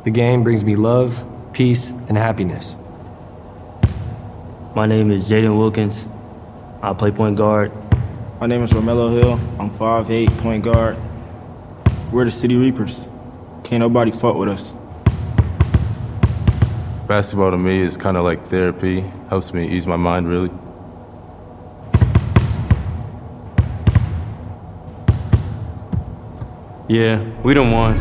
The game brings me love, peace, and happiness. My name is Jaden Wilkins. I play point guard. My name is Romello Hill. I'm 5'8", point guard. We're the City Reapers. Can't nobody fuck with us. Basketball to me is kind of like therapy. Helps me ease my mind, really. Yeah, we them ones.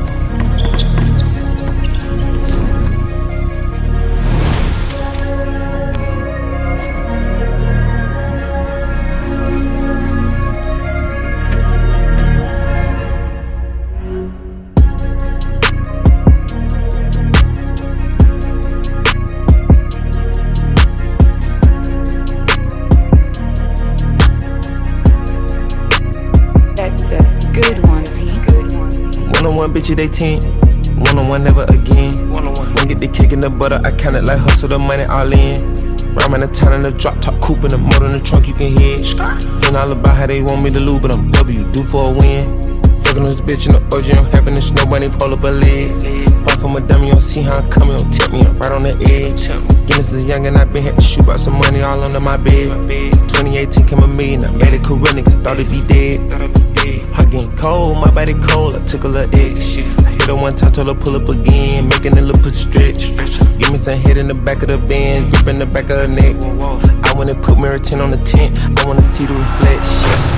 That's a good one, P. One-on-one, bitch, they 10. One-on-one, never again. One-on-one. When get the kick in the butter, I count it like hustle the money all in. Rhyme in the town in the drop top coupe in the motor in the trunk, you can hear. Ain't all about how they want me to lose, but I'm W, due for a win. Fucking this bitch in the OG, I'm having this snowbunny pull up her legs. Far from a dummy, you don't see how I'm coming, don't tip me, I'm right on the edge. Guinness is young and I been had to shoot out some money all under my bed. 2018 came a million, I made it career, niggas thought it'd be dead. I getting cold, my body cold, I took a little X. I hit her one time, told her pull up again, making a little pussy stretch. Give me some head in the back of the band, grip in the back of the neck. I wanna put mirror 10 on the tent, I wanna see the reflection.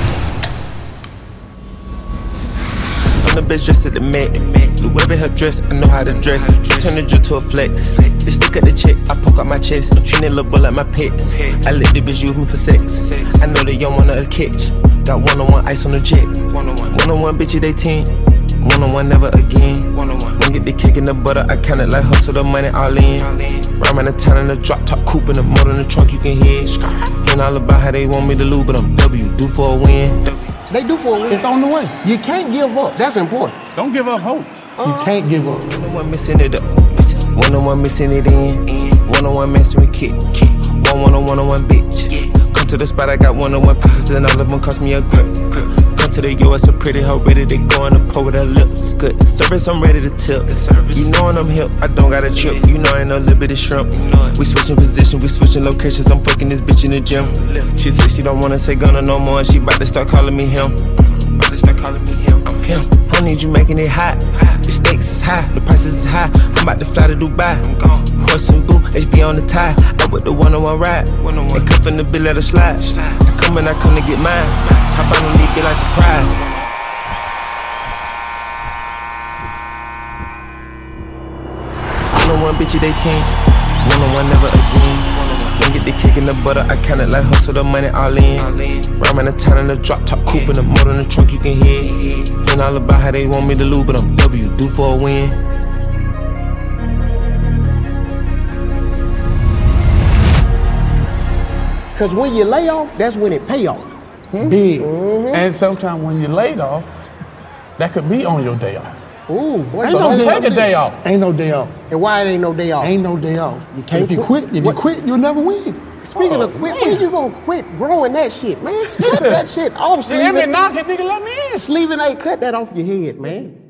The bitch dressed at the Met. Blue web in her dress, I know how to dress. Turn the drill to a flex. They stick at the check, I poke out my chest. I'm treating little boy like my pets. I let the bitch use me for sex. I know they young one of the catch. Got one-on-one ice on the jet. One-on-one, bitch, they 10. One-on-one, never again. When get the kick in the butter, I count it like hustle the money all in. Rhyme in the town in the drop top coupe in the motor in the trunk, you can hear. Ain't all about how they want me to lose, but I'm W, due for a win. They do for a win. It's on the way. You can't give up. That's important. Don't give up hope. You can't give up. One-on-one missing it up. One-on-one missing it in. One-on-one messing with kid. One-on-one bitch. Come to the spot, I got one-on-one pieces and all of them cost me a grip. Come to the US, a pretty hoe ready to go on the pole with her lips. Good service, I'm ready to tip. You know when I'm hip, I don't got a trip. You know I ain't no little bitty shrimp. We switching position, we switching locations. I'm fucking this bitch in the gym. She said she don't wanna say Gunna no more, and she bout to start calling me him. I'm him. I need you making it hot. The stakes is high, the prices is high. I'm about to fly to Dubai. I'm gone. Horse and boo, HB on the tie. I with the one-on-one ride. And cuff in the bill, let her slide. I come and I come to get mine. Hop on the lead, be like surprise. One-on-one, bitch, they 10. One-on-one, never again. When get the kick in the butter, I count it like hustle the money all in. Rhyme in the town in the drop top coupe in the motor in the trunk, you can hear. Ain't all about how they want me to lose, but I'm W, due for a win. Because when you lay off, that's when it pay off. Big. And sometimes when you're laid off, that could be on your day off. Ooh, boy, So don't take a day off. Ain't no day off. And why it ain't no day off? Ain't no day off. You can't If you quit, you'll never win. Speaking of quit, when you gonna quit growing that shit, man? Cut that shit off, See, let me Sleeving. knock it, nigga, let me in. Sleeving ain't cut that off your head, man.